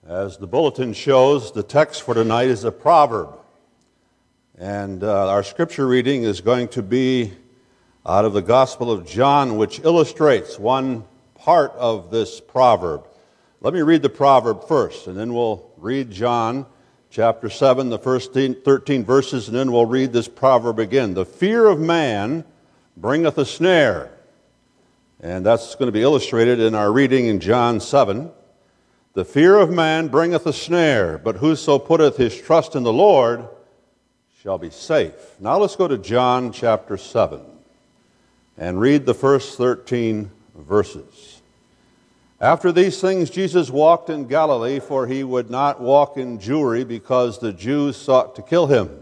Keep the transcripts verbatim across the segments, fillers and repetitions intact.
As the bulletin shows, the text for tonight is a proverb. And uh, our scripture reading is going to be out of the Gospel of John, which illustrates one part of this proverb. Let me read the proverb first, and then we'll read John chapter seven, the first thirteen verses, and then we'll read this proverb again. The fear of man bringeth a snare. And that's going to be illustrated in our reading in John seven. The fear of man bringeth a snare, but whoso putteth his trust in the Lord shall be safe. Now let's go to John chapter seven and read the first thirteen verses. After these things Jesus walked in Galilee, for he would not walk in Jewry, because the Jews sought to kill him.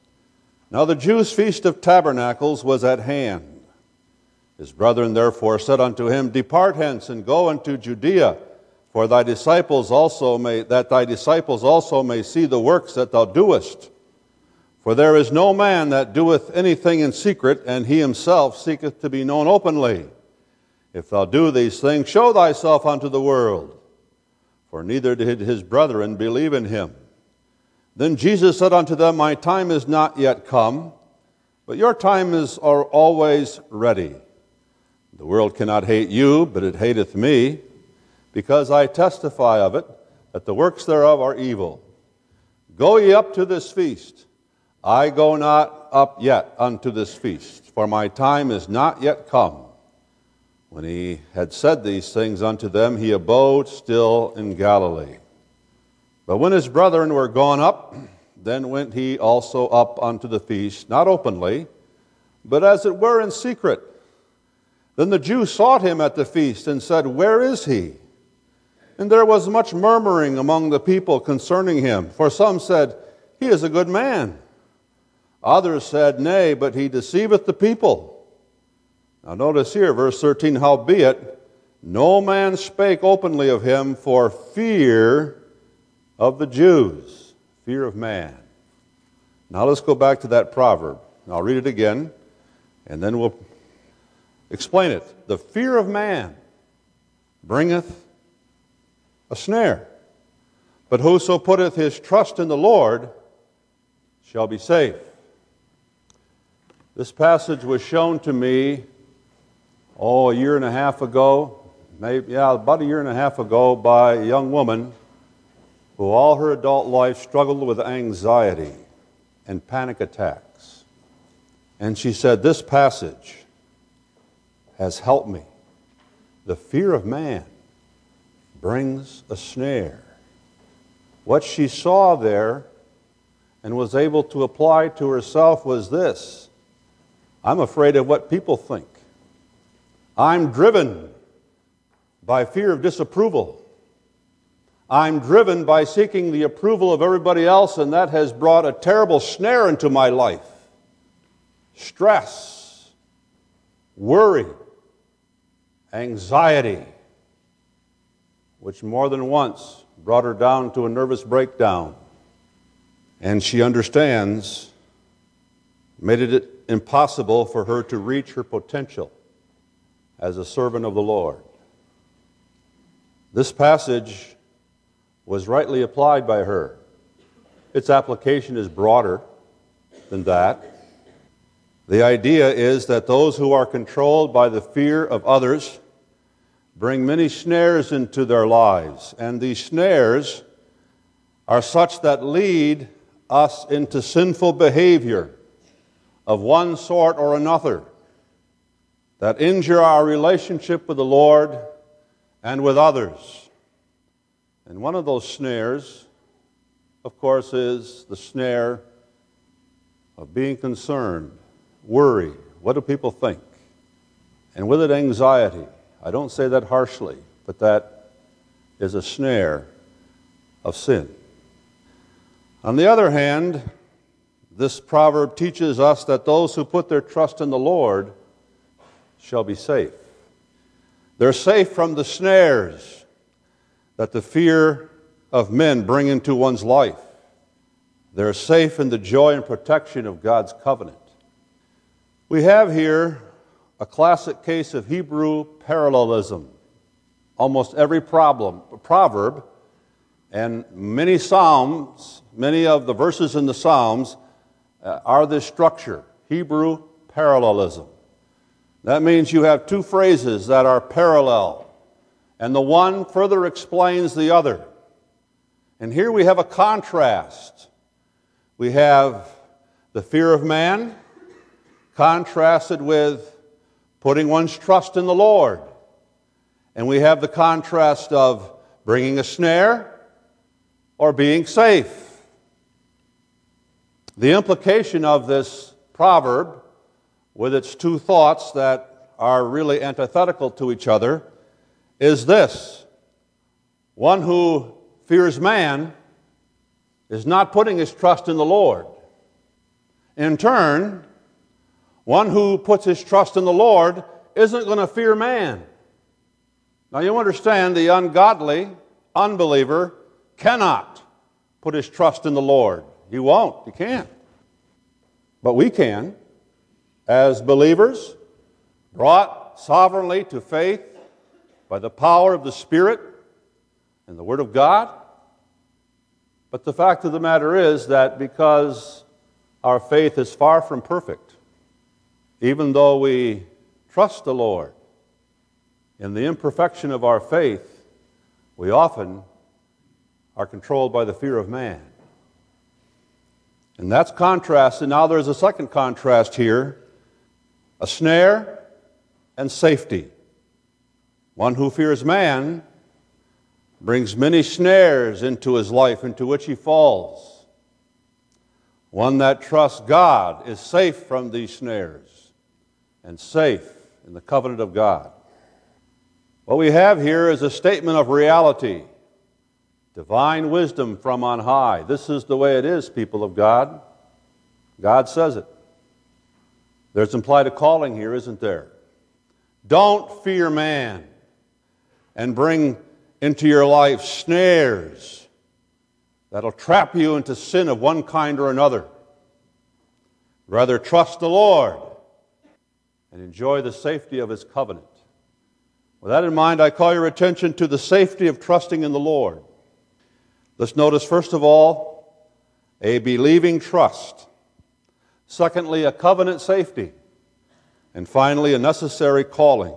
Now the Jews' feast of tabernacles was at hand. His brethren therefore said unto him, Depart hence, and go into Judea, for thy disciples also may, that thy disciples also may see the works that thou doest. For there is no man that doeth anything in secret, and he himself seeketh to be known openly. If thou do these things, show thyself unto the world. For neither did his brethren believe in him. Then Jesus said unto them, My time is not yet come, but your time is always ready. The world cannot hate you, but it hateth me, because I testify of it, that the works thereof are evil. Go ye up to this feast. I go not up yet unto this feast, for my time is not yet come. When he had said these things unto them, he abode still in Galilee. But when his brethren were gone up, then went he also up unto the feast, not openly, but as it were in secret. Then the Jews sought him at the feast, and said, Where is he? And there was much murmuring among the people concerning him. For some said, He is a good man. Others said, Nay, but he deceiveth the people. Now notice here, verse thirteen, Howbeit, no man spake openly of him for fear of the Jews. Fear of man. Now let's go back to that proverb. I'll read it again, and then we'll explain it. The fear of man bringeth a snare, but whoso putteth his trust in the Lord shall be safe. This passage was shown to me, oh, a year and a half ago, maybe, yeah, about a year and a half ago, by a young woman who all her adult life struggled with anxiety and panic attacks. And she said, this passage has helped me. The fear of man brings a snare. What she saw there and was able to apply to herself was this: I'm afraid of what people think. I'm driven by fear of disapproval. I'm driven by seeking the approval of everybody else, and that has brought a terrible snare into my life. Stress, worry, anxiety, which more than once brought her down to a nervous breakdown. And she understands, made it impossible for her to reach her potential as a servant of the Lord. This passage was rightly applied by her. Its application is broader than that. The idea is that those who are controlled by the fear of others bring many snares into their lives, and these snares are such that lead us into sinful behavior of one sort or another, that injure our relationship with the Lord and with others. And one of those snares, of course, is the snare of being concerned, worry. What do people think? And with it, anxiety. I don't say that harshly, but that is a snare of sin. On the other hand, this proverb teaches us that those who put their trust in the Lord shall be safe. They're safe from the snares that the fear of men bring into one's life. They're safe in the joy and protection of God's covenant. We have here a classic case of Hebrew parallelism. Almost every problem, proverb And many Psalms, many of the verses in the Psalms uh, are this structure, Hebrew parallelism. That means you have two phrases that are parallel, and the one further explains the other. And here we have a contrast. We have the fear of man contrasted with putting one's trust in the Lord. And we have the contrast of bringing a snare or being safe. The implication of this proverb, with its two thoughts that are really antithetical to each other, is this: one who fears man is not putting his trust in the Lord. In turn, one who puts his trust in the Lord isn't going to fear man. Now you understand, the ungodly, unbeliever cannot put his trust in the Lord. He won't. He can't. But we can, as believers, brought sovereignly to faith by the power of the Spirit and the Word of God. But the fact of the matter is that because our faith is far from perfect, even though we trust the Lord, in the imperfection of our faith, we often are controlled by the fear of man. And that's contrasted. Now there's a second contrast here: a snare and safety. One who fears man brings many snares into his life, into which he falls. One that trusts God is safe from these snares and safe in the covenant of God. What we have here is a statement of reality, divine wisdom from on high. This is the way it is, people of God. God says it. There's implied a calling here, isn't there? Don't fear man and bring into your life snares that'll trap you into sin of one kind or another. Rather, trust the Lord and enjoy the safety of His covenant. With that in mind, I call your attention to the safety of trusting in the Lord. Let's notice, first of all, a believing trust. Secondly, a covenant safety. And finally, a necessary calling.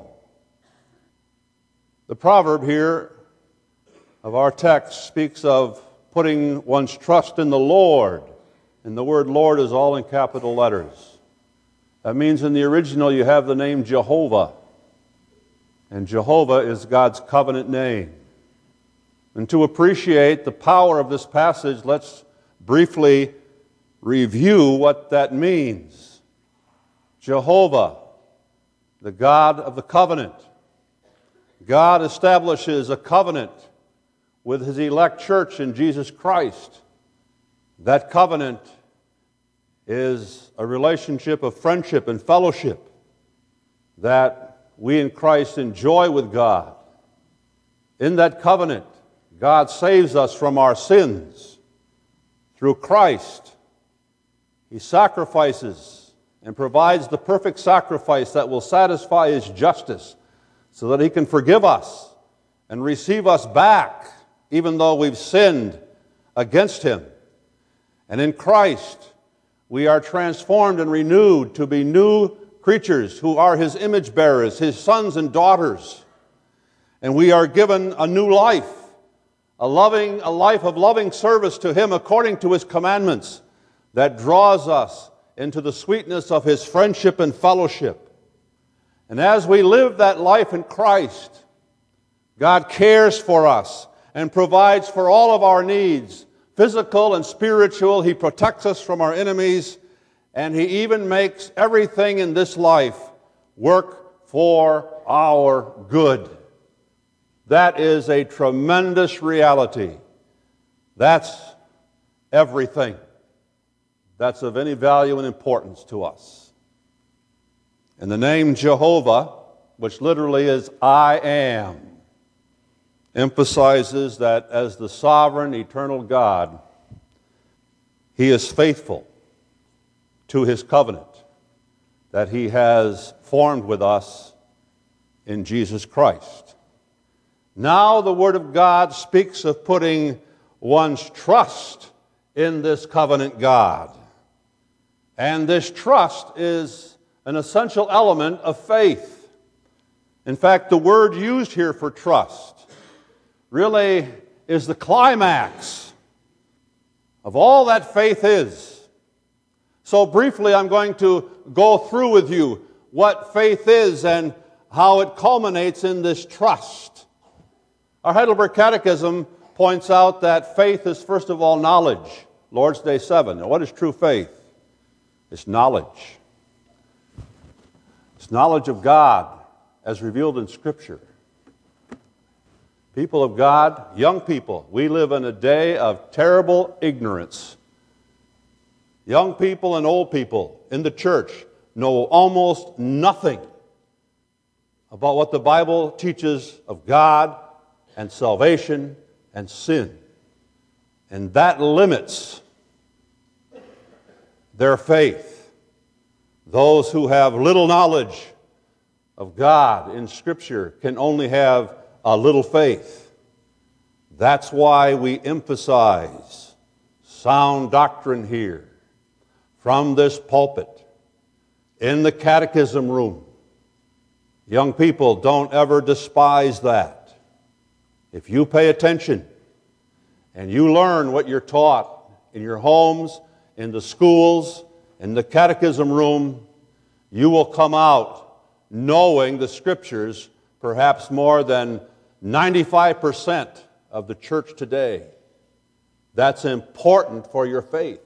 The proverb here of our text speaks of putting one's trust in the Lord. And the word Lord is all in capital letters. That means in the original you have the name Jehovah. And Jehovah is God's covenant name. And to appreciate the power of this passage, let's briefly review what that means. Jehovah, the God of the covenant. God establishes a covenant with His elect church in Jesus Christ. That covenant is a relationship of friendship and fellowship that we in Christ enjoy with God. In that covenant, God saves us from our sins through Christ. He sacrifices and provides the perfect sacrifice that will satisfy His justice so that He can forgive us and receive us back even though we've sinned against Him. And in Christ, we are transformed and renewed to be new creatures who are His image bearers, His sons and daughters. And we are given a new life, a loving, a life of loving service to Him according to His commandments that draws us into the sweetness of His friendship and fellowship. And as we live that life in Christ, God cares for us and provides for all of our needs, physical and spiritual. He protects us from our enemies, and He even makes everything in this life work for our good. That is a tremendous reality. That's everything that's of any value and importance to us. And the name Jehovah, which literally is I am, emphasizes that as the sovereign, eternal God, He is faithful to His covenant that He has formed with us in Jesus Christ. Now the Word of God speaks of putting one's trust in this covenant God. And this trust is an essential element of faith. In fact, the word used here for trust really is the climax of all that faith is. So briefly, I'm going to go through with you what faith is and how it culminates in this trust. Our Heidelberg Catechism points out that faith is first of all knowledge. Lord's Day seven. Now, what is true faith? It's knowledge. It's knowledge of God as revealed in Scripture. People of God, young people, we live in a day of terrible ignorance. Young people and old people in the church know almost nothing about what the Bible teaches of God and salvation and sin. And that limits their faith. Those who have little knowledge of God in Scripture can only have a little faith. That's why we emphasize sound doctrine here from this pulpit, in the catechism room. Young people, don't ever despise that. If you pay attention and you learn what you're taught in your homes, in the schools, in the catechism room, you will come out knowing the Scriptures perhaps more than ninety-five percent of the church today. That's important for your faith.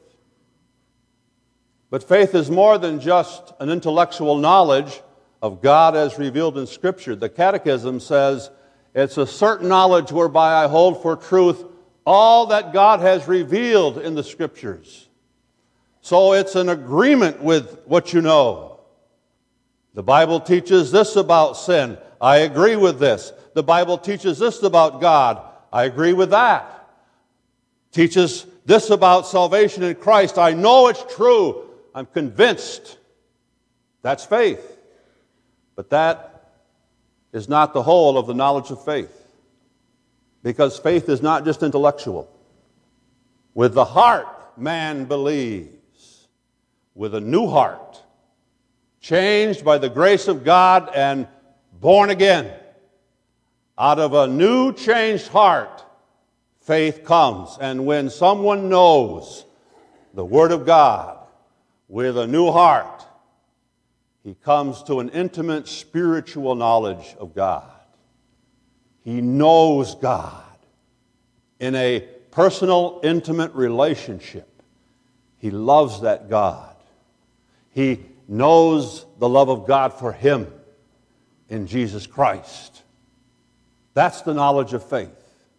But faith is more than just an intellectual knowledge of God as revealed in Scripture. The Catechism says it's a certain knowledge whereby I hold for truth all that God has revealed in the Scriptures. So it's an agreement with what you know. The Bible teaches this about sin. I agree with this. The Bible teaches this about God. I agree with that. Teaches this about salvation in Christ. I know it's true. I'm convinced. That's faith. But that is not the whole of the knowledge of faith. Because faith is not just intellectual. With the heart, man believes. With a new heart, changed by the grace of God and born again. Out of a new, changed heart, faith comes. And when someone knows the Word of God with a new heart, he comes to an intimate spiritual knowledge of God. He knows God in a personal, intimate relationship. He loves that God. He knows the love of God for him in Jesus Christ. That's the knowledge of faith.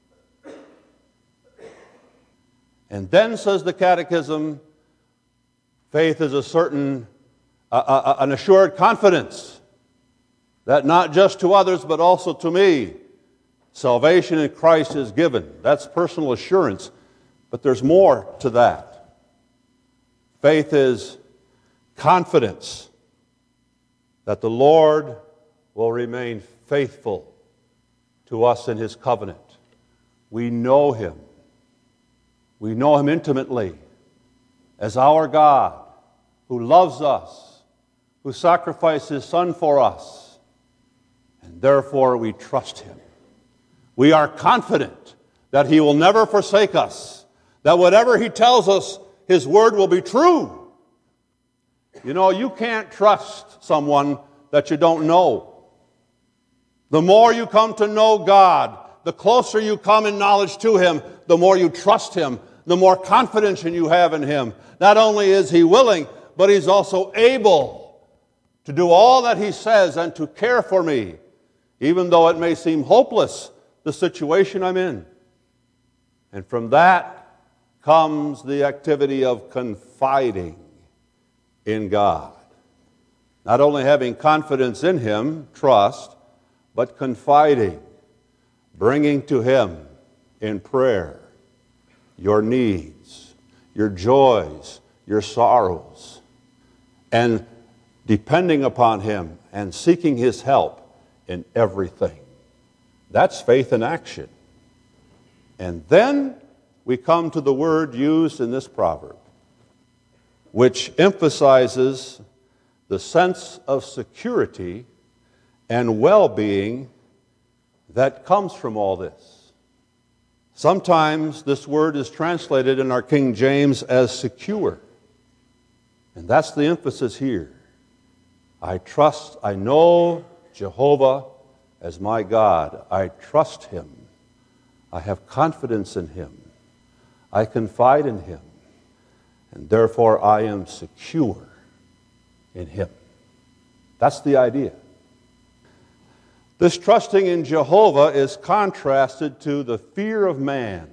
And then, says the Catechism, faith is a certain, uh, uh, an assured confidence that not just to others but also to me, salvation in Christ is given. That's personal assurance, but there's more to that. Faith is confidence that the Lord will remain faithful to us in His covenant. We know Him. We know Him intimately as our God who loves us, who sacrificed His Son for us, and therefore we trust Him. We are confident that He will never forsake us, that whatever He tells us, His Word will be true. You know, you can't trust someone that you don't know. The more you come to know God, the closer you come in knowledge to Him, the more you trust Him, the more confidence you have in Him. Not only is He willing, but He's also able to do all that He says and to care for me, even though it may seem hopeless, the situation I'm in. And from that comes the activity of confiding in God. Not only having confidence in Him, trust, but confiding, bringing to Him in prayer your needs, your joys, your sorrows, and depending upon Him and seeking His help in everything. That's faith in action. And then we come to the word used in this proverb, which emphasizes the sense of security and well-being that comes from all this. Sometimes this word is translated in our King James as secure. And that's the emphasis here. I trust, I know Jehovah as my God. I trust Him. I have confidence in Him. I confide in Him. And therefore I am secure in Him. That's the idea. This trusting in Jehovah is contrasted to the fear of man.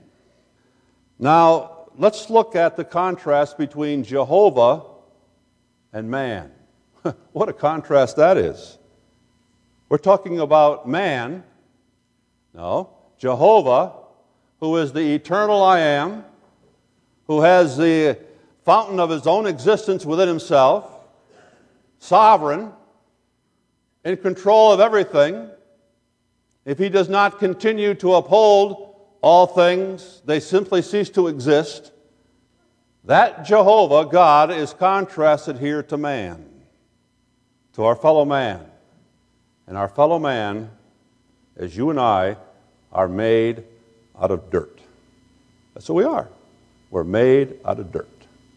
Now, let's look at the contrast between Jehovah and man. What a contrast that is. We're talking about man, no, Jehovah, who is the eternal I am, who has the fountain of His own existence within Himself, sovereign, in control of everything. If He does not continue to uphold all things, they simply cease to exist. That Jehovah, God, is contrasted here to man, to our fellow man. And our fellow man, as you and I, are made out of dirt. That's what we are. We're made out of dirt.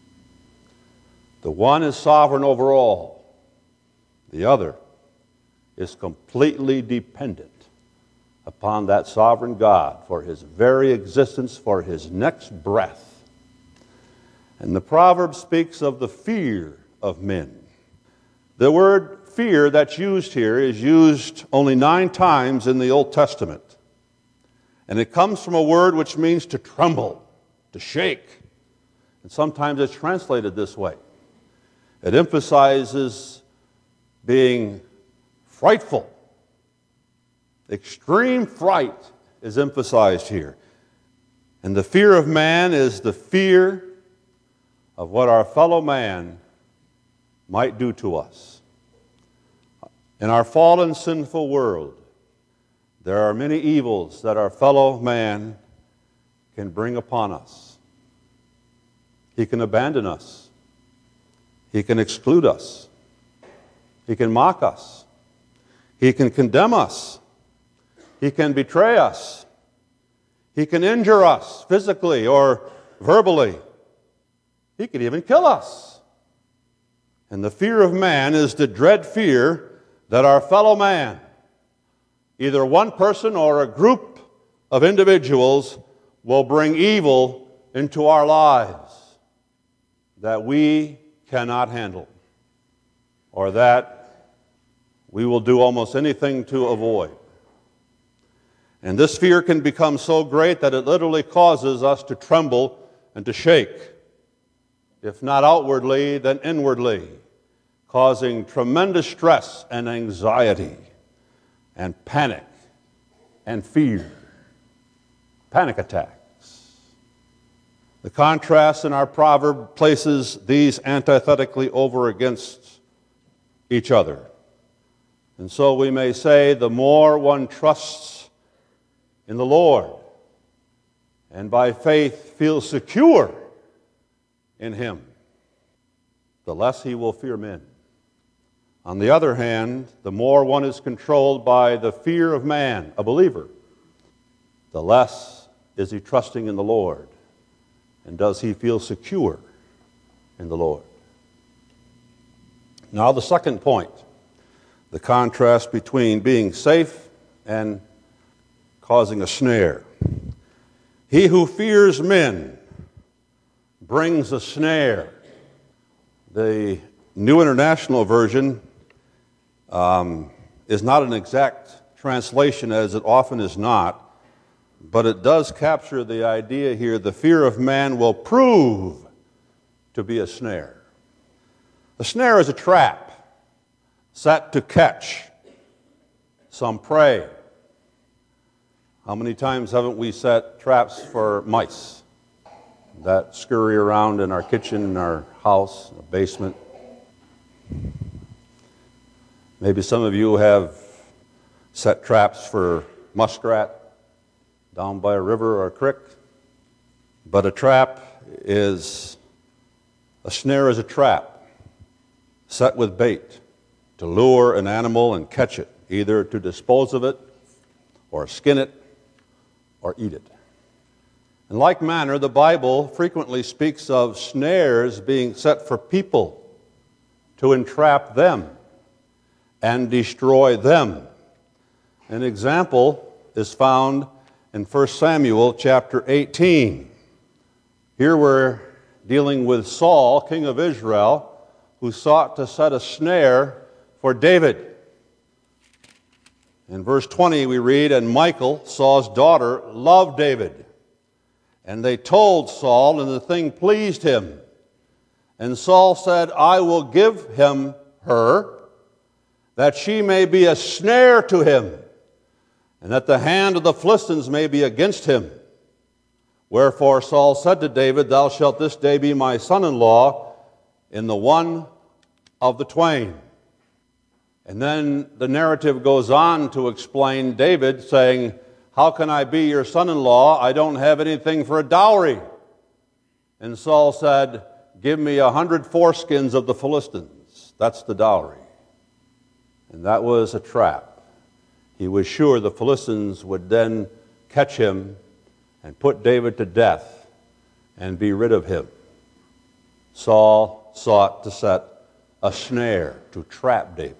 The one is sovereign over all. The other is completely dependent upon that sovereign God for his very existence, for his next breath. And the proverb speaks of the fear of men. The word fear that's used here is used only nine times in the Old Testament. And it comes from a word which means to tremble, to shake. And sometimes it's translated this way. It emphasizes being frightful. Extreme fright is emphasized here. And the fear of man is the fear of what our fellow man might do to us. In our fallen, sinful world, there are many evils that our fellow man can bring upon us. He can abandon us. He can exclude us. He can mock us. He can condemn us. He can betray us. He can injure us physically or verbally. He could even kill us. And the fear of man is the dread fear that our fellow man, either one person or a group of individuals, will bring evil into our lives that we cannot handle, or that we will do almost anything to avoid. And this fear can become so great that it literally causes us to tremble and to shake, if not outwardly, then inwardly, causing tremendous stress and anxiety and panic and fear, panic attacks. The contrast in our proverb places these antithetically over against each other. And so we may say the more one trusts in the Lord and by faith feels secure in Him, the less he will fear men. On the other hand, the more one is controlled by the fear of man, a believer, the less is he trusting in the Lord, and does he feel secure in the Lord. Now the second point, the contrast between being safe and causing a snare. He who fears men brings a snare. The New International Version um, is not an exact translation, as it often is not, but it does capture the idea here: the fear of man will prove to be a snare. A snare is a trap set to catch some prey. How many times haven't we set traps for mice that scurry around in our kitchen, in our house, in the basement? Maybe some of you have set traps for muskrat down by a river or a creek. But a trap is, a snare is a trap set with bait to lure an animal and catch it, either to dispose of it or skin it or eat it. In like manner, the Bible frequently speaks of snares being set for people to entrap them and destroy them. An example is found in First Samuel chapter eighteen. Here we're dealing with Saul, king of Israel, who sought to set a snare for David. In verse twenty we read, "And Michal, Saul's daughter, loved David. And they told Saul, and the thing pleased him. And Saul said, I will give him her, that she may be a snare to him, and that the hand of the Philistines may be against him. Wherefore Saul said to David, Thou shalt this day be my son-in-law in the one of the twain." And then the narrative goes on to explain David saying, "How can I be your son-in-law? I don't have anything for a dowry." And Saul said, "Give me a hundred foreskins of the Philistines." That's the dowry. And that was a trap. He was sure the Philistines would then catch him and put David to death and be rid of him. Saul sought to set a snare to trap David.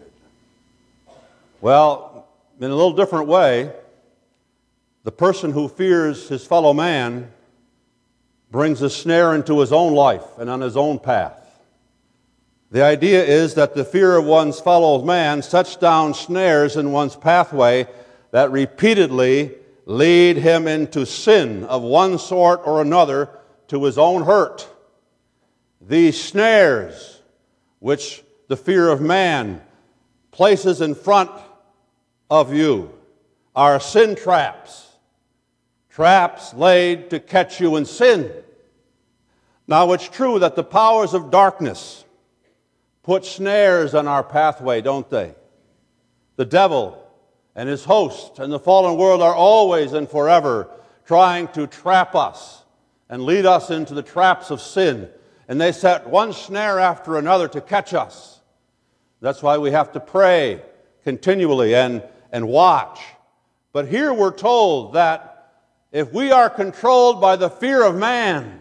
Well, in a little different way, the person who fears his fellow man brings a snare into his own life and on his own path. The idea is that the fear of one's fellow man sets down snares in one's pathway that repeatedly lead him into sin of one sort or another to his own hurt. These snares, which the fear of man places in front of you, are sin traps. Traps laid to catch you in sin. Now, it's true that the powers of darkness put snares on our pathway, don't they? The devil and his host and the fallen world are always and forever trying to trap us and lead us into the traps of sin. And they set one snare after another to catch us. That's why we have to pray continually and, and watch. But here we're told that if we are controlled by the fear of man,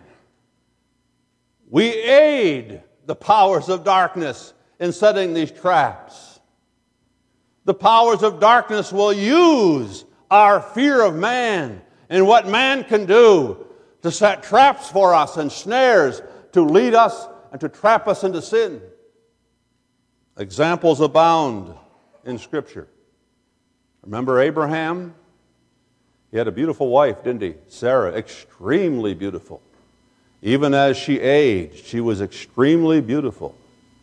we aid the powers of darkness in setting these traps. The powers of darkness will use our fear of man and what man can do to set traps for us and snares to lead us and to trap us into sin. Examples abound in Scripture. Remember Abraham? He had a beautiful wife, didn't he? Sarah, extremely beautiful. Even as she aged, she was extremely beautiful.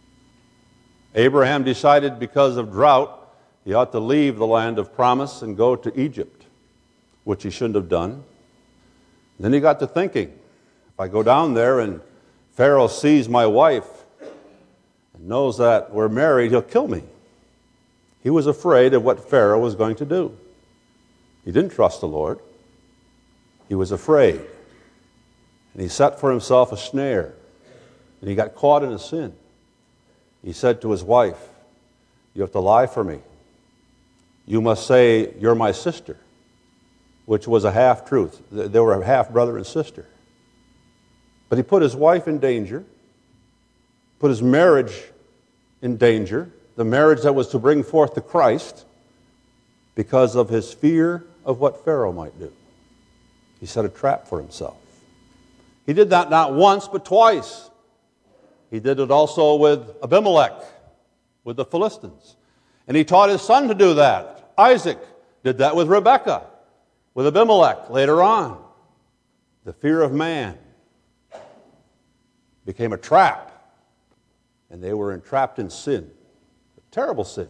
Abraham decided because of drought, he ought to leave the land of promise and go to Egypt, which he shouldn't have done. Then he got to thinking, if I go down there and Pharaoh sees my wife and knows that we're married, he'll kill me. He was afraid of what Pharaoh was going to do. He didn't trust the Lord. He was afraid. And he set for himself a snare. And he got caught in a sin. He said to his wife, "You have to lie for me. You must say, 'You're my sister,'" which was a half-truth. They were a half-brother and sister. But he put his wife in danger, put his marriage in danger, the marriage that was to bring forth the Christ, because of his fear of what Pharaoh might do. He set a trap for himself. He did that not once, but twice. He did it also with Abimelech, with the Philistines. And he taught his son to do that. Isaac did that with Rebekah, with Abimelech later on. The fear of man became a trap, and they were entrapped in sin, a terrible sin.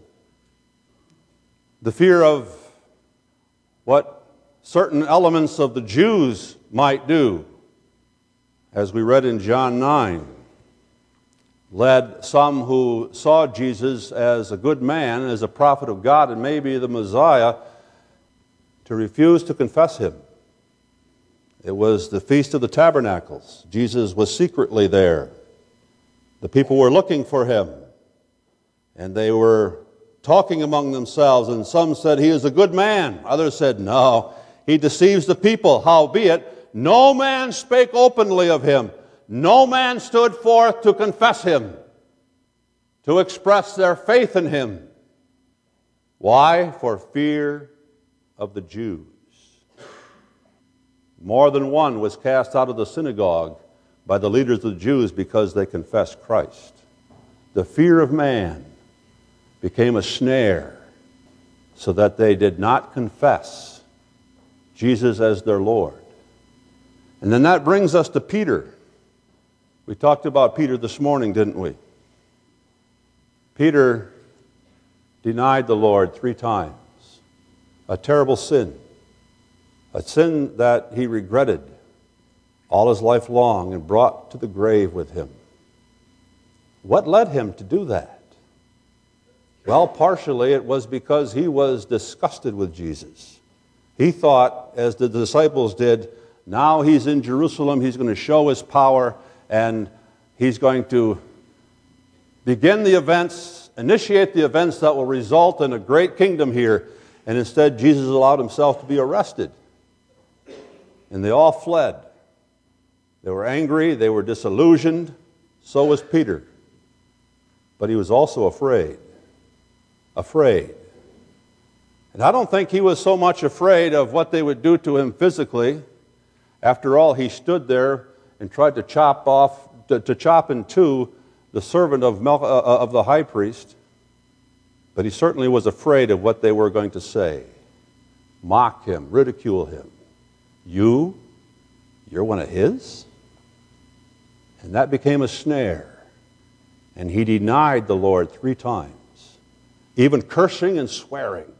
The fear of what certain elements of the Jews might do, as we read in John nine, led some who saw Jesus as a good man, as a prophet of God, and maybe the Messiah, to refuse to confess him It was the Feast of the Tabernacles. Jesus was secretly there. The people were looking for him, and they were talking among themselves, and some said, he is a good man. Others said, no, he deceives the people. Howbeit, no man spake openly of him. No man stood forth to confess him, to express their faith in him. Why? For fear of the Jews. More than one was cast out of the synagogue by the leaders of the Jews because they confessed Christ. The fear of man became a snare so that they did not confess Jesus as their Lord. And then that brings us to Peter. We talked about Peter this morning, didn't we? Peter denied the Lord three times. A terrible sin. A sin that he regretted all his life long and brought to the grave with him. What led him to do that? Well, partially it was because he was disgusted with Jesus. He thought, as the disciples did, now he's in Jerusalem, he's going to show his power, and he's going to begin the events, initiate the events that will result in a great kingdom here. And instead, Jesus allowed himself to be arrested. And they all fled. They were angry, they were disillusioned. So was Peter. But he was also afraid. Afraid. And I don't think he was so much afraid of what they would do to him physically. After all, he stood there and tried to chop off, to, to chop in two the servant of, Mel, uh, of the high priest. But he certainly was afraid of what they were going to say. Mock him, ridicule him. You? You're one of his? And that became a snare. And he denied the Lord three times, even cursing and swearing.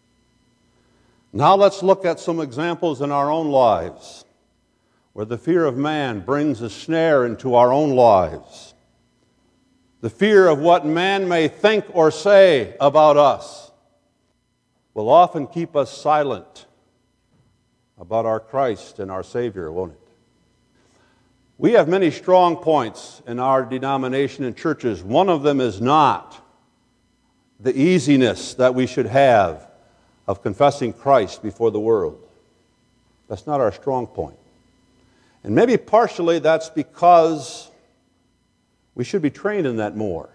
Now let's look at some examples in our own lives where the fear of man brings a snare into our own lives. The fear of what man may think or say about us will often keep us silent about our Christ and our Savior, won't it? We have many strong points in our denomination and churches. One of them is not the easiness that we should have of confessing Christ before the world. That's not our strong point. And maybe partially that's because we should be trained in that more.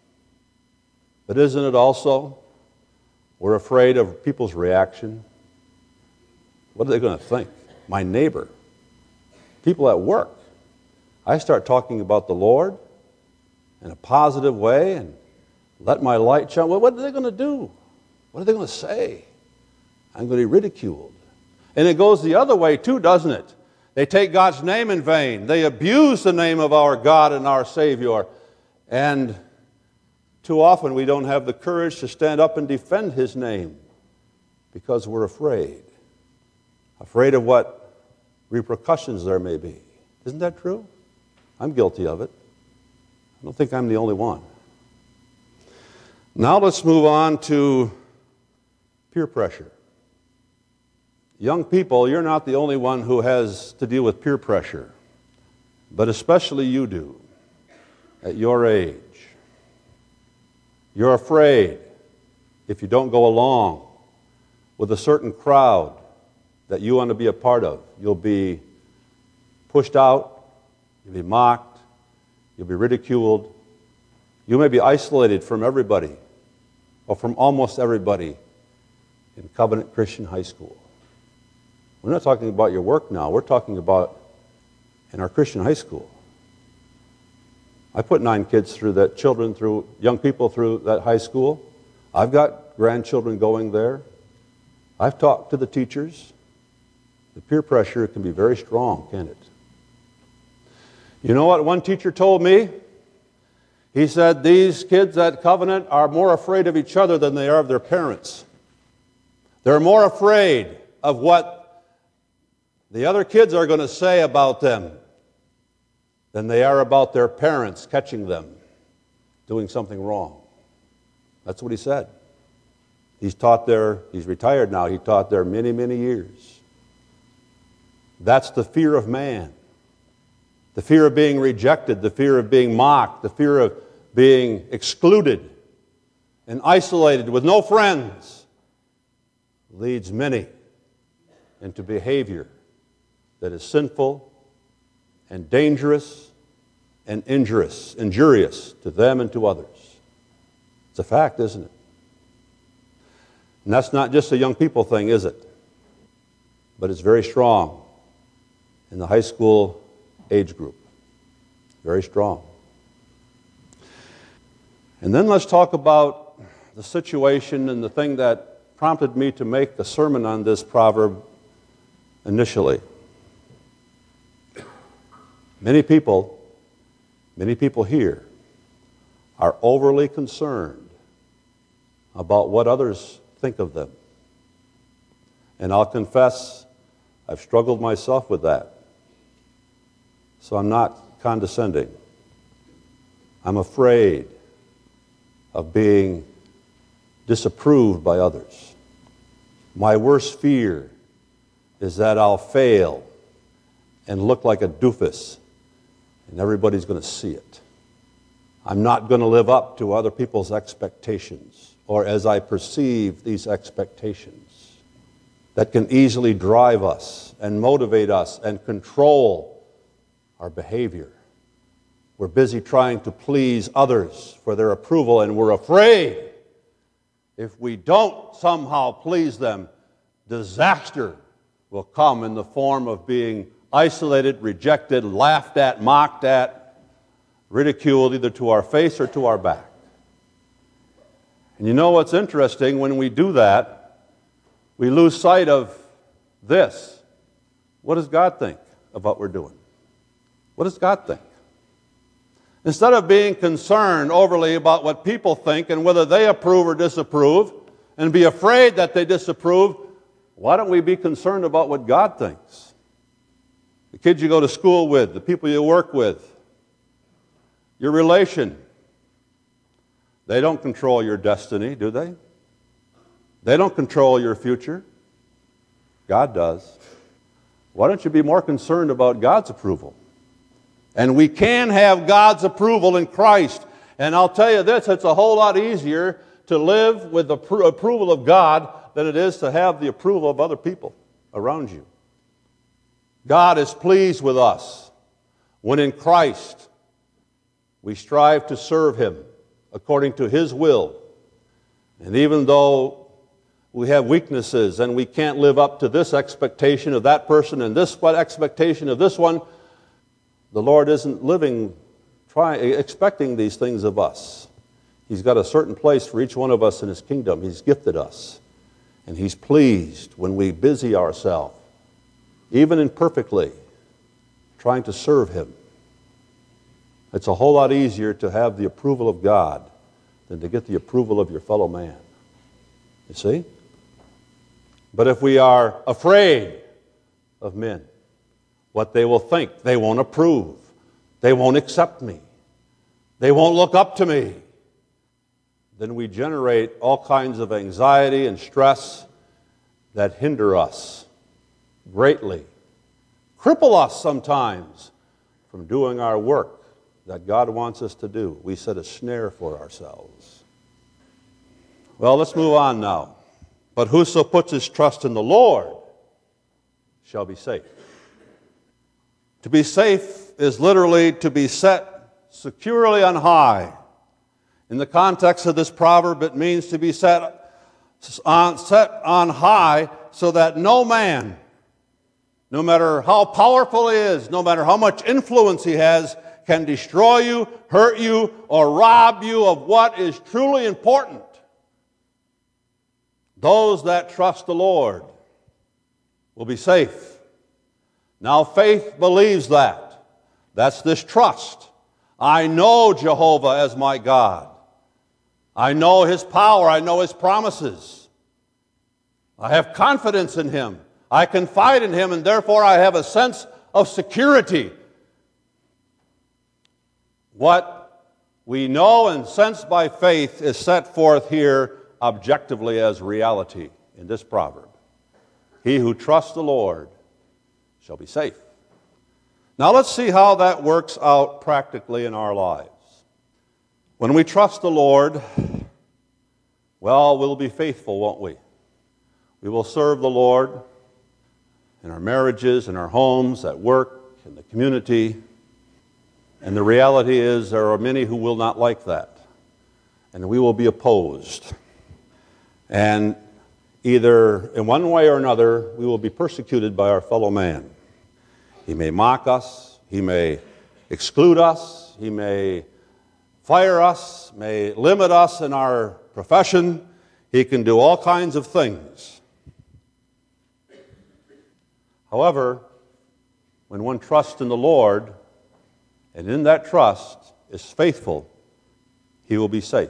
But isn't it also we're afraid of people's reaction? What are they going to think? My neighbor, people at work. I start talking about the Lord in a positive way and let my light shine. Well, what are they going to do? What are they going to say? I'm going to be ridiculed. And it goes the other way too, doesn't it? They take God's name in vain. They abuse the name of our God and our Savior. And too often we don't have the courage to stand up and defend His name because we're afraid. Afraid of what repercussions there may be. Isn't that true? I'm guilty of it. I don't think I'm the only one. Now let's move on to peer pressure. Young people, you're not the only one who has to deal with peer pressure, but especially you do at your age. You're afraid if you don't go along with a certain crowd that you want to be a part of. You'll be pushed out, you'll be mocked, you'll be ridiculed. You may be isolated from everybody, or from almost everybody in Covenant Christian High School. We're not talking about your work now. We're talking about in our Christian high school. I put nine kids through that, children through, young people through that high school. I've got grandchildren going there. I've talked to the teachers. The peer pressure can be very strong, can't it? You know what one teacher told me? He said, these kids at Covenant are more afraid of each other than they are of their parents. They're more afraid of what the other kids are going to say about them than they are about their parents catching them doing something wrong. That's what he said. He's taught there, he's retired now, he taught there many, many years. That's the fear of man. The fear of being rejected, the fear of being mocked, the fear of being excluded and isolated with no friends leads many into behavior that is sinful and dangerous and injurious, injurious to them and to others. It's a fact, isn't it? And that's not just a young people thing, is it? But it's very strong in the high school age group. Very strong. And then let's talk about the situation and the thing that prompted me to make the sermon on this proverb initially. Many people, many people here are overly concerned about what others think of them. And I'll confess, I've struggled myself with that. So I'm not condescending. I'm afraid of being disapproved by others. My worst fear is that I'll fail and look like a doofus, and everybody's going to see it. I'm not going to live up to other people's expectations, or as I perceive these expectations that can easily drive us and motivate us and control our behavior. We're busy trying to please others for their approval, and we're afraid if we don't somehow please them, disaster will come in the form of being isolated, rejected, laughed at, mocked at, ridiculed either to our face or to our back. And you know what's interesting? When we do that, we lose sight of this. What does God think of what we're doing? What does God think? Instead of being concerned overly about what people think and whether they approve or disapprove, and be afraid that they disapprove, why don't we be concerned about what God thinks? The kids you go to school with, the people you work with, your relation, they don't control your destiny, do they? They don't control your future. God does. Why don't you be more concerned about God's approval? And we can have God's approval in Christ. And I'll tell you this, it's a whole lot easier to live with the pr- approval of God than it is to have the approval of other people around you. God is pleased with us when in Christ we strive to serve Him according to His will. And even though we have weaknesses and we can't live up to this expectation of that person and this what expectation of this one, the Lord isn't living, try, expecting these things of us. He's got a certain place for each one of us in His kingdom. He's gifted us. And He's pleased when we busy ourselves, even imperfectly, trying to serve Him. It's a whole lot easier to have the approval of God than to get the approval of your fellow man. You see? But if we are afraid of men, what they will think, they won't approve, they won't accept me, they won't look up to me, then we generate all kinds of anxiety and stress that hinder us greatly, cripple us sometimes from doing our work that God wants us to do. We set a snare for ourselves. Well, let's move on now. But whoso puts his trust in the Lord shall be safe. To be safe is literally to be set securely on high. In the context of this proverb, it means to be set on, set on high so that no man, no matter how powerful he is, no matter how much influence he has, can destroy you, hurt you, or rob you of what is truly important. Those that trust the Lord will be safe. Now, faith believes that. That's this trust. I know Jehovah as my God. I know His power. I know His promises. I have confidence in Him. I confide in Him, and therefore I have a sense of security. What we know and sense by faith is set forth here objectively as reality in this proverb. He who trusts the Lord shall be safe. Now let's see how that works out practically in our lives. When we trust the Lord, well, we'll be faithful, won't we? We will serve the Lord in our marriages, in our homes, at work, in the community. And the reality is there are many who will not like that. And we will be opposed. And either in one way or another, we will be persecuted by our fellow man. He may mock us, he may exclude us, he may fire us, may limit us in our profession. He can do all kinds of things. However, when one trusts in the Lord, and in that trust is faithful, he will be safe.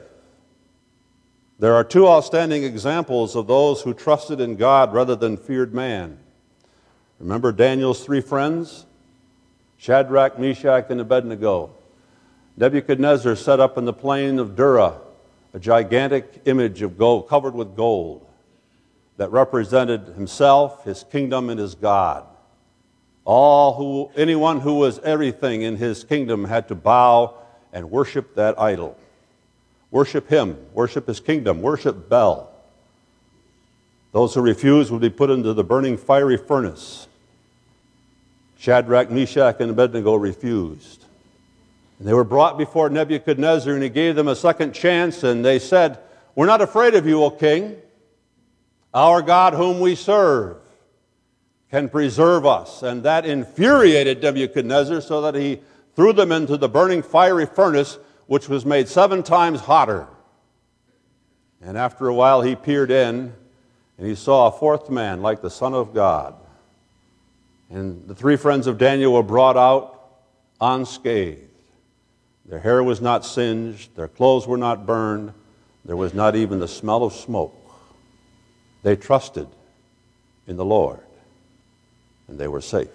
There are two outstanding examples of those who trusted in God rather than feared man. Remember Daniel's three friends? Shadrach, Meshach, and Abednego. Nebuchadnezzar set up in the plain of Dura a gigantic image of gold, covered with gold, that represented himself, his kingdom, and his God. All who, anyone who was everything in his kingdom had to bow and worship that idol. Worship him, worship his kingdom, worship Bel. Those who refused would be put into the burning fiery furnace. Shadrach, Meshach, and Abednego refused. And they were brought before Nebuchadnezzar, and he gave them a second chance, and they said, "We're not afraid of you, O king. Our God whom we serve can preserve us." And that infuriated Nebuchadnezzar so that he threw them into the burning fiery furnace, which was made seven times hotter. And after a while he peered in, and he saw a fourth man like the Son of God. And the three friends of Daniel were brought out unscathed. Their hair was not singed, their clothes were not burned, there was not even the smell of smoke. They trusted in the Lord, and they were safe.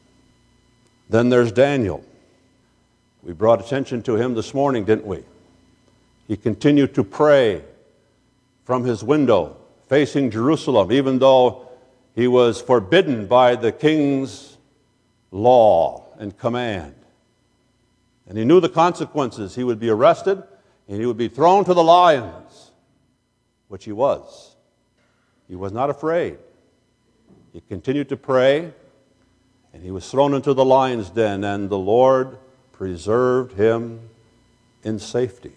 Then there's Daniel. We brought attention to him this morning, didn't we? He continued to pray from his window, facing Jerusalem, even though he was forbidden by the king's law and command. And he knew the consequences. He would be arrested, and he would be thrown to the lions, which he was. He was not afraid. He continued to pray, and he was thrown into the lion's den, and the Lord preserved him in safety.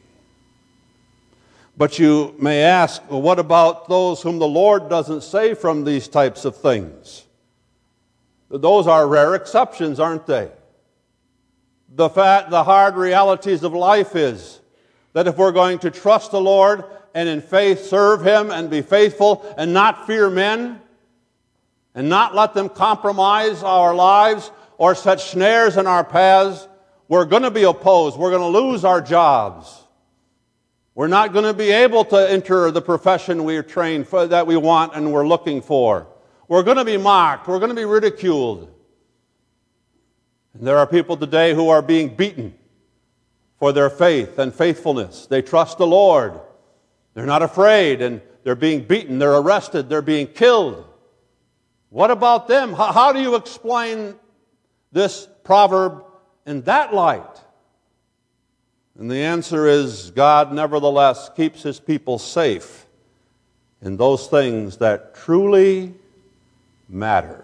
But you may ask, well, what about those whom the Lord doesn't save from these types of things? Those are rare exceptions, aren't they? The fact, the hard realities of life is that if we're going to trust the Lord and in faith serve Him and be faithful and not fear men and not let them compromise our lives or set snares in our paths, we're going to be opposed. We're going to lose our jobs. We're not going to be able to enter the profession we are trained for, that we want and we're looking for. We're going to be mocked. We're going to be ridiculed. And there are people today who are being beaten for their faith and faithfulness. They trust the Lord. They're not afraid, and they're being beaten. They're arrested. They're being killed. What about them? How, how do you explain this proverb in that light? And the answer is God nevertheless keeps His people safe in those things that truly matter.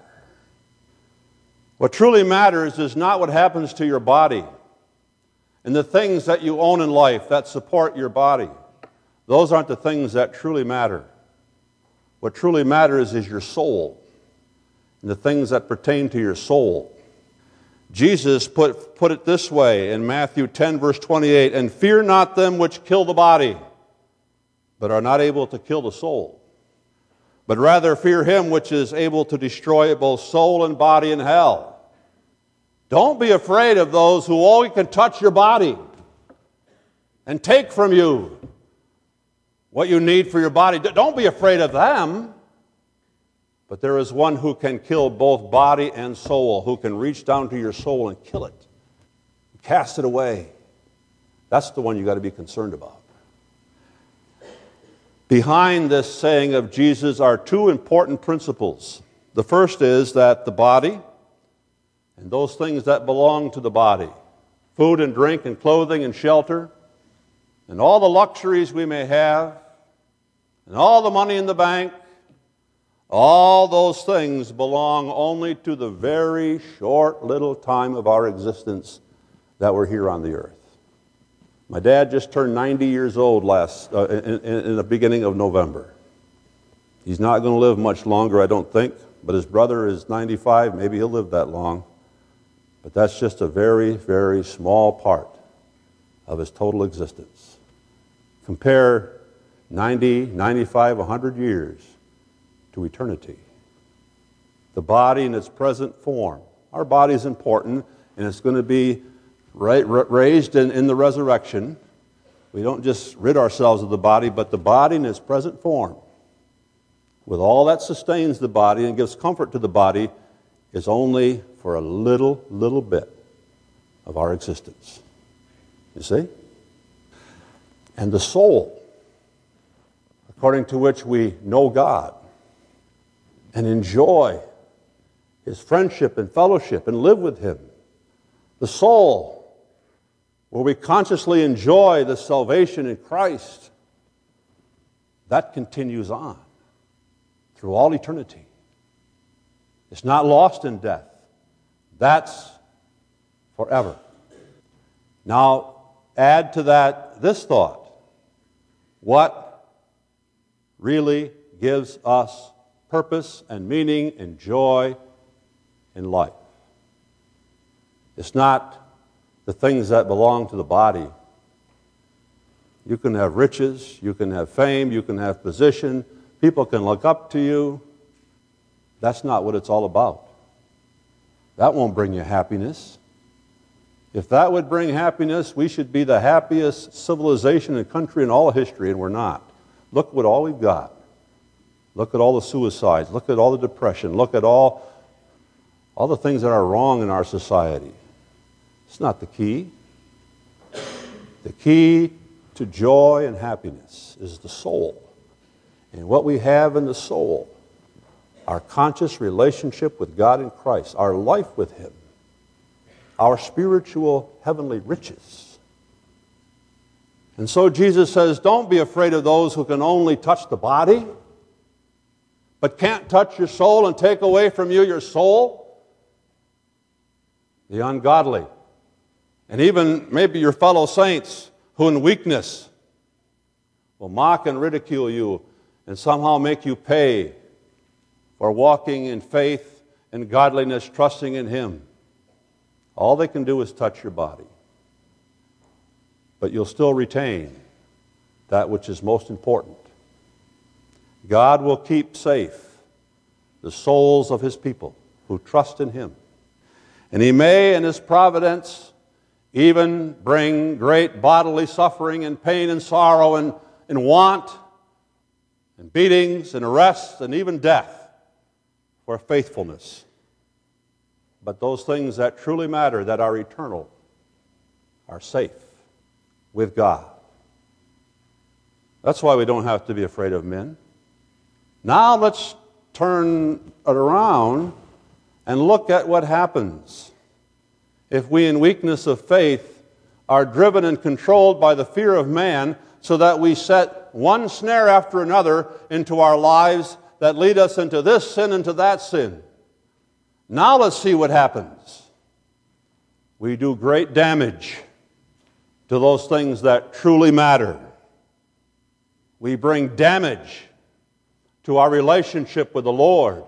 What truly matters is not what happens to your body and the things that you own in life that support your body. Those aren't the things that truly matter. What truly matters is your soul and the things that pertain to your soul. Jesus put, put it this way in Matthew ten, verse twenty-eight, "And fear not them which kill the body, but are not able to kill the soul. But rather fear Him which is able to destroy both soul and body in hell." Don't be afraid of those who only can touch your body and take from you what you need for your body. Don't be afraid of them. But there is one who can kill both body and soul, who can reach down to your soul and kill it, cast it away. That's the one you've got to be concerned about. Behind this saying of Jesus are two important principles. The first is that the body and those things that belong to the body, food and drink and clothing and shelter, and all the luxuries we may have, and all the money in the bank, all those things belong only to the very short little time of our existence that we're here on the earth. My dad just turned ninety years old last uh, in, in the beginning of November. He's not going to live much longer, I don't think, but his brother is ninety-five. Maybe he'll live that long. But that's just a very, very small part of his total existence. Compare ninety, ninety-five, one hundred years to eternity. The body in its present form. Our body is important, and it's going to be ra- ra- raised in, in the resurrection. We don't just rid ourselves of the body, but the body in its present form, with all that sustains the body and gives comfort to the body, is only for a little, little bit of our existence. You see? And the soul, according to which we know God and enjoy His friendship and fellowship and live with Him. The soul, where we consciously enjoy the salvation in Christ, that continues on through all eternity. It's not lost in death. That's forever. Now, add to that this thought. What really gives us purpose and meaning and joy in life? It's not the things that belong to the body. You can have riches, you can have fame, you can have position, people can look up to you. That's not what it's all about. That won't bring you happiness. If that would bring happiness, we should be the happiest civilization and country in all of history, and we're not. Look what all we've got. Look at all the suicides. Look at all the depression. Look at all, all the things that are wrong in our society. It's not the key. The key to joy and happiness is the soul. And what we have in the soul, our conscious relationship with God in Christ, our life with Him, our spiritual heavenly riches. And so Jesus says, don't be afraid of those who can only touch the body, but can't touch your soul and take away from you your soul. The ungodly. And even maybe your fellow saints who in weakness will mock and ridicule you and somehow make you pay for walking in faith and godliness, trusting in Him. All they can do is touch your body. But you'll still retain that which is most important. God will keep safe the souls of His people who trust in Him. And He may, in His providence, even bring great bodily suffering and pain and sorrow and, and want and beatings and arrests and even death for faithfulness. But those things that truly matter, that are eternal, are safe with God. That's why we don't have to be afraid of men. Now let's turn it around and look at what happens if we in weakness of faith are driven and controlled by the fear of man, so that we set one snare after another into our lives that lead us into this sin and to that sin. Now let's see what happens. We do great damage to those things that truly matter. We bring damage to our relationship with the Lord.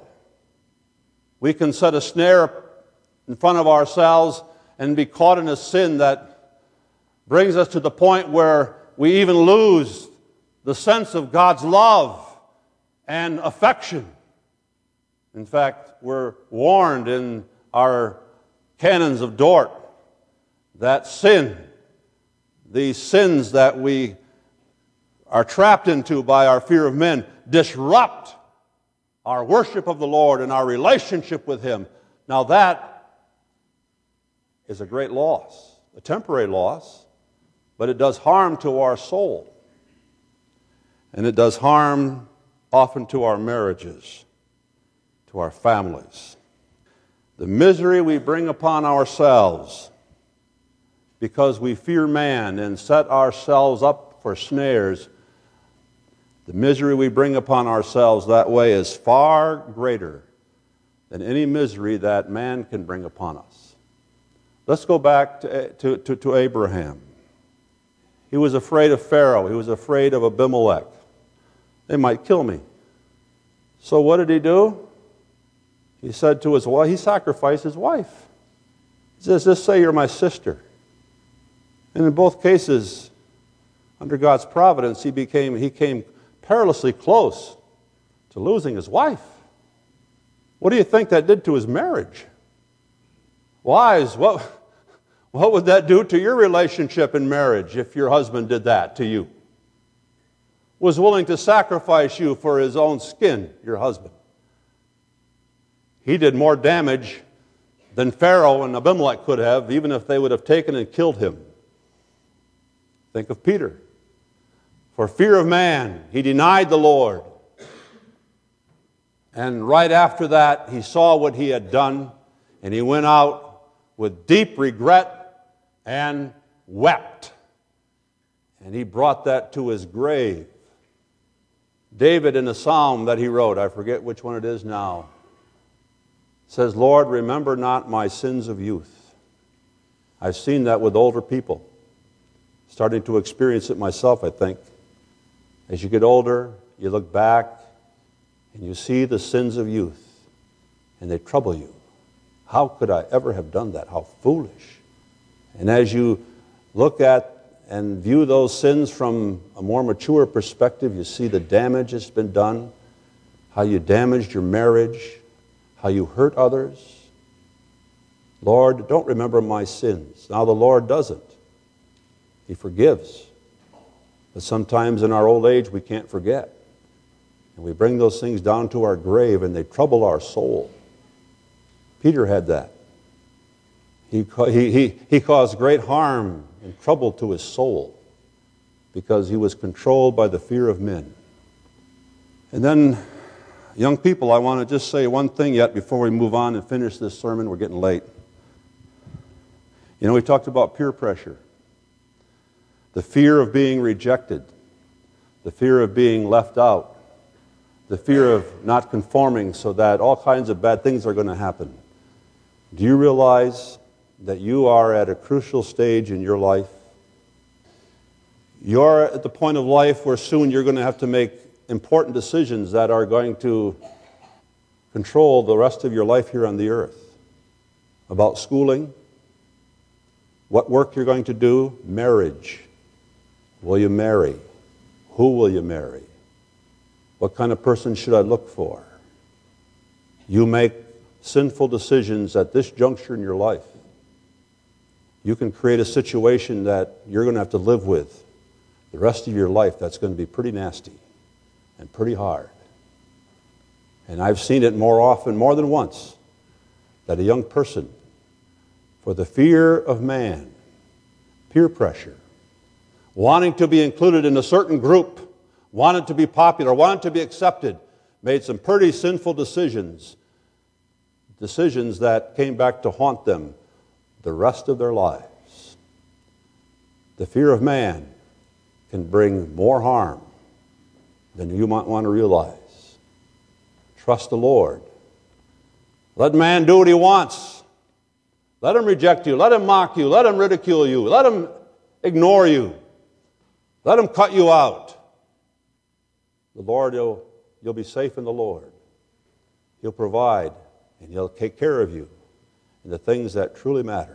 We can set a snare in front of ourselves and be caught in a sin that brings us to the point where we even lose the sense of God's love and affection. In fact, we're warned in our canons of Dort that sin, these sins that we are trapped into by our fear of men, disrupt our worship of the Lord and our relationship with Him. Now that is a great loss, a temporary loss, but it does harm to our soul. And it does harm often to our marriages, to our families. The misery we bring upon ourselves because we fear man and set ourselves up for snares, the misery we bring upon ourselves that way is far greater than any misery that man can bring upon us. Let's go back to, to, to, to Abraham. He was afraid of Pharaoh. He was afraid of Abimelech. They might kill me. So what did he do? He said to his wife, he sacrificed his wife. He says, just say you're my sister. And in both cases, under God's providence, he became he came perilously close to losing his wife. What do you think that did to his marriage? Wives, what, what would that do to your relationship in marriage if your husband did that to you? Was willing to sacrifice you for his own skin, your husband. He did more damage than Pharaoh and Abimelech could have, even if they would have taken and killed him. Think of Peter. For fear of man, he denied the Lord. And right after that, he saw what he had done, and he went out with deep regret and wept. And he brought that to his grave. David, in a psalm that he wrote, I forget which one it is now, says, Lord, remember not my sins of youth. I've seen that with older people. Starting to experience it myself, I think. As you get older, you look back and you see the sins of youth, and they trouble you. How could I ever have done that? How foolish. And as you look at and view those sins from a more mature perspective, you see the damage that's been done, how you damaged your marriage, how you hurt others. Lord, don't remember my sins. Now the Lord doesn't. He forgives. But sometimes in our old age we can't forget. And we bring those things down to our grave and they trouble our soul. Peter had that. He, he, he, he caused great harm and trouble to his soul because he was controlled by the fear of men. And then, young people, I want to just say one thing yet before we move on and finish this sermon. We're getting late. You know, we talked about peer pressure. The fear of being rejected. The fear of being left out. The fear of not conforming so that all kinds of bad things are going to happen. Do you realize that you are at a crucial stage in your life? You're at the point of life where soon you're going to have to make important decisions that are going to control the rest of your life here on the earth. About schooling, what work you're going to do, marriage. Will you marry? Who will you marry? What kind of person should I look for? You make sinful decisions at this juncture in your life. You can create a situation that you're going to have to live with the rest of your life that's going to be pretty nasty and pretty hard. And I've seen it more often, more than once, that a young person, for the fear of man, peer pressure, wanting to be included in a certain group, wanted to be popular, wanted to be accepted, made some pretty sinful decisions, decisions that came back to haunt them the rest of their lives. The fear of man can bring more harm than you might want to realize. Trust the Lord. Let man do what he wants. Let him reject you. Let him mock you. Let him ridicule you. Let him ignore you. Let him cut you out. The Lord, you'll, you'll be safe in the Lord. He'll provide and He'll take care of you in the things that truly matter.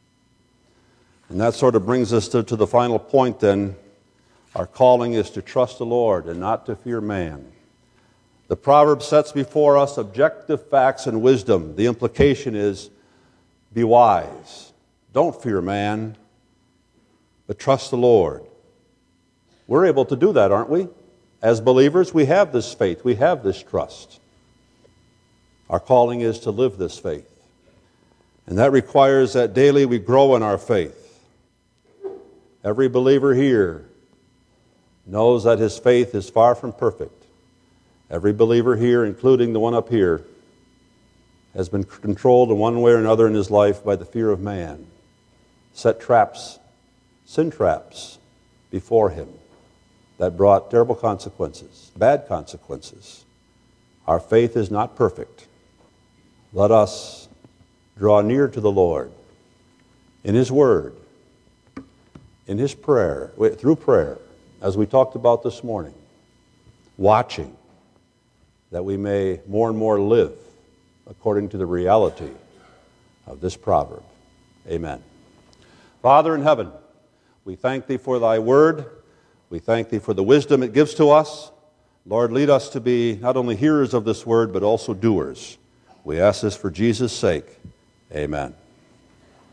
And that sort of brings us to, to the final point then. Our calling is to trust the Lord and not to fear man. The proverb sets before us objective facts and wisdom. The implication is, be wise. Don't fear man, but trust the Lord. We're able to do that, aren't we? As believers, we have this faith. We have this trust. Our calling is to live this faith. And that requires that daily we grow in our faith. Every believer here knows that his faith is far from perfect. Every believer here, including the one up here, has been controlled in one way or another in his life by the fear of man, set traps, sin traps, before him that brought terrible consequences, bad consequences. Our faith is not perfect. Let us draw near to the Lord in His Word, in His prayer, through prayer, as we talked about this morning, watching that we may more and more live according to the reality of this proverb. Amen. Father in heaven, we thank Thee for Thy Word. We thank Thee for the wisdom it gives to us. Lord, lead us to be not only hearers of this Word, but also doers. We ask this for Jesus' sake. Amen.